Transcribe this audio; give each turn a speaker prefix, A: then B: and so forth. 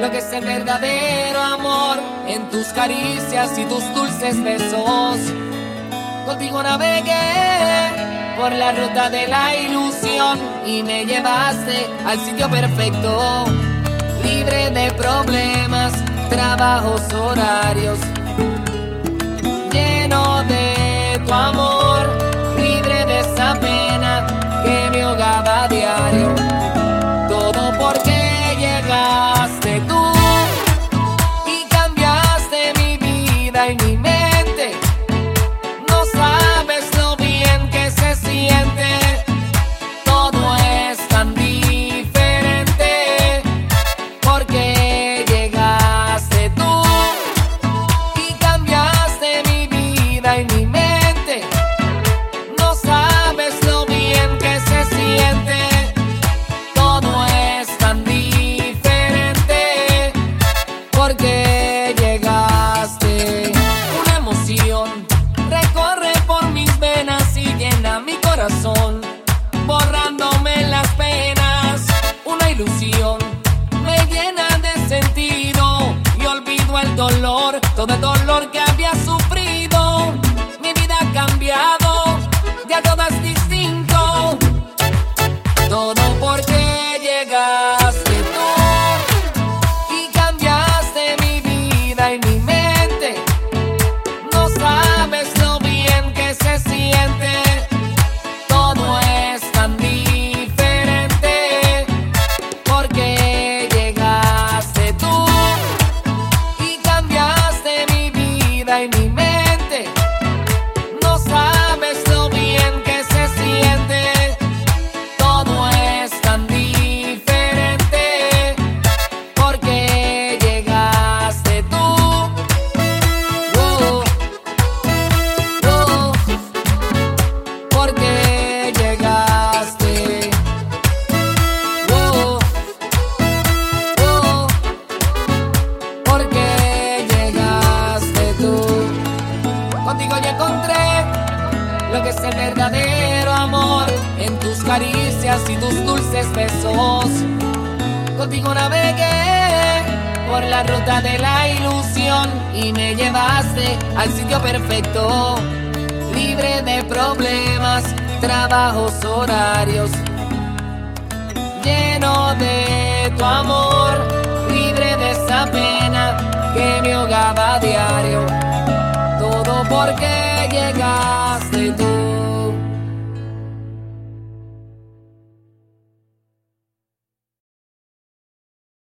A: lo que es el verdadero amor, en tus caricias y tus dulces besos. Contigo navegué por la ruta de la ilusión y me llevaste al sitio perfecto, libre de problemas, trabajos, horarios, lleno de tu amor, libre de esa pena que me ahogaba a diario. Todo porque llegaste tú y cambiaste mi vida y mi mente. No sabes lo bien que se siente, todo es tan diferente porque llegaste tú y cambiaste mi vida y mi mente. No sabes lo bien que se siente, todo es tan diferente porque llegaste. Una emoción recorre por mis venas y llena mi corazón, borrándome las penas. Una ilusión me llena de sentido y olvido el dolor, todo el dolor que había sufrido. Mi vida ha cambiado, ya todo es distinto, todo porque llegaste tú y cambiaste mi vida y mi mente. No sabes lo bien que se siente, todo es tan diferente porque llegaste tú y cambiaste mi vida y mi mente. No sabes lo bien que se siente, todo es tan diferente porque llegaste tú. Oh, oh, porque llegaste. Oh, oh, porque llegaste tú. Contigo yo encontré lo que es el verdadero amor, en tus caricias y tus dulces besos. Contigo navegué por la ruta de la ilusión y me llevaste al sitio perfecto, libre de problemas, trabajos, horarios, lleno de tu amor, libre de esa pena que me ahogaba a diario. Todo porque llegaste tú.